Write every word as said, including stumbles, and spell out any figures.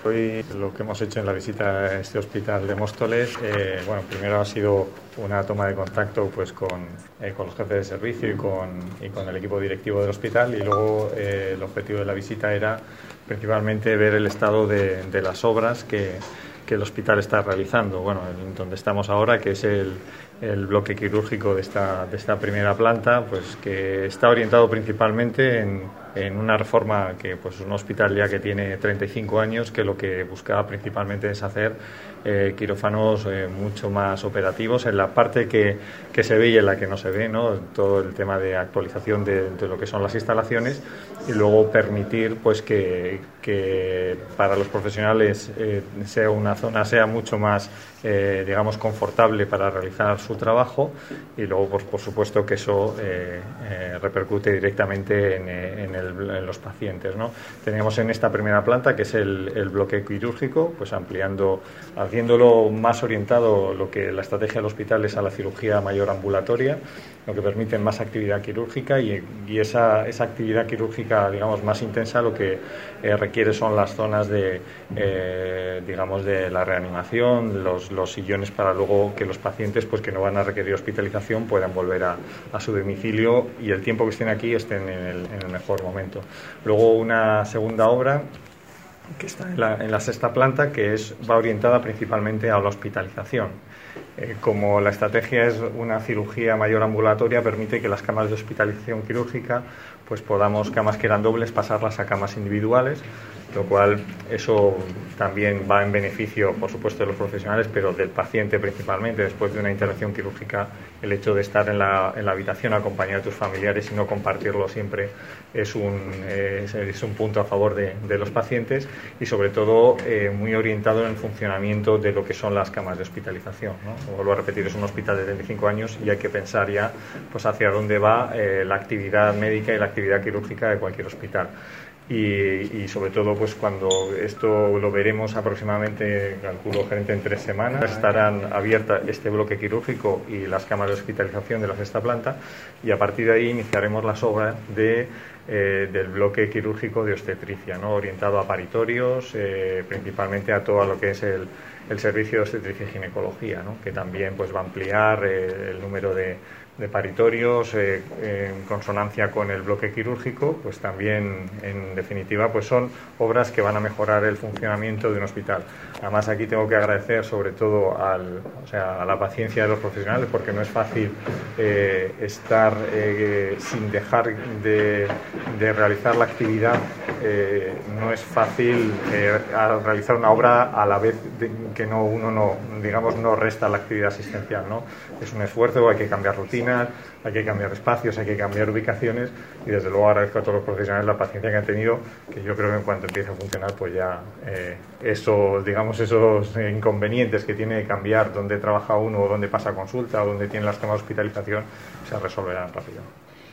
Hoy lo que hemos hecho en la visita a este hospital de Móstoles, eh, bueno, primero ha sido una toma de contacto pues con, eh, con los jefes de servicio y con, y con el equipo directivo del hospital, y luego eh, el objetivo de la visita era principalmente ver el estado de, de las obras que, que el hospital está realizando. Bueno, en donde estamos ahora, que es el, el bloque quirúrgico de esta, de esta primera planta, pues que está orientado principalmente en, en una reforma que pues un hospital ya que tiene treinta y cinco años, que lo que buscaba principalmente es hacer eh, quirófanos eh, mucho más operativos en la parte que, que se ve y en la que no se ve, ¿no? Todo el tema de actualización de, de lo que son las instalaciones, y luego permitir pues que, que para los profesionales eh, sea una zona sea mucho más eh, digamos confortable para realizar su trabajo, y luego pues por supuesto que eso eh, eh, repercute directamente en, en, el, en los pacientes, ¿no? Tenemos en esta primera planta, que es el, el bloque quirúrgico, pues ampliando, haciéndolo más orientado, lo que la estrategia del hospital es a la cirugía mayor ambulatoria, lo que permite más actividad quirúrgica, y, y esa, esa actividad quirúrgica digamos más intensa lo que eh, requiere son las zonas de eh, digamos de la reanimación, los, los sillones para luego que los pacientes pues que no van a requerir hospitalización puedan volver a, a su domicilio, y el tiempo que estén aquí estén en el, en el mejor momento. Luego una segunda obra que está en la, en la sexta planta, que es va orientada principalmente a la hospitalización. Eh, como la estrategia es una cirugía mayor ambulatoria, permite que las camas de hospitalización quirúrgica pues podamos, camas que eran dobles, pasarlas a camas individuales, lo cual eso también va en beneficio, por supuesto, de los profesionales, pero del paciente principalmente. Después de una intervención quirúrgica, el hecho de estar en la, en la habitación acompañado de tus familiares y no compartirlo siempre es un, es, es un punto a favor de, de los pacientes, y sobre todo eh, muy orientado en el funcionamiento de lo que son las camas de hospitalización, ¿no? Vuelvo a repetir, es un hospital de treinta y cinco años y hay que pensar ya pues hacia dónde va eh, la actividad médica y la actividad quirúrgica de cualquier hospital. Y, y sobre todo pues cuando esto lo veremos aproximadamente, calculo, gerente, en tres semanas estarán abiertas este bloque quirúrgico y las camas de hospitalización de la sexta planta, y a partir de ahí iniciaremos las obras de, eh, del bloque quirúrgico de obstetricia, ¿no? Orientado a paritorios, eh, principalmente a todo lo que es el, el servicio de obstetricia y ginecología, ¿no? Que también pues va a ampliar eh, el número de de paritorios eh, en consonancia con el bloque quirúrgico. Pues también, en definitiva, pues son obras que van a mejorar el funcionamiento de un hospital. Además, aquí tengo que agradecer sobre todo al, o sea, a la paciencia de los profesionales, porque no es fácil eh, estar eh, sin dejar de, de realizar la actividad. Eh, no es fácil eh, realizar una obra a la vez de, que no uno no digamos no resta la actividad asistencial, ¿no? Es un esfuerzo, hay que cambiar rutinas, hay que cambiar espacios, hay que cambiar ubicaciones, y desde luego agradezco a todos los profesionales la paciencia que han tenido, que yo creo que en cuanto empiece a funcionar pues ya eh, eso, digamos esos inconvenientes que tiene de cambiar dónde trabaja uno o dónde pasa consulta o dónde tiene las camas de hospitalización se resolverán rápido.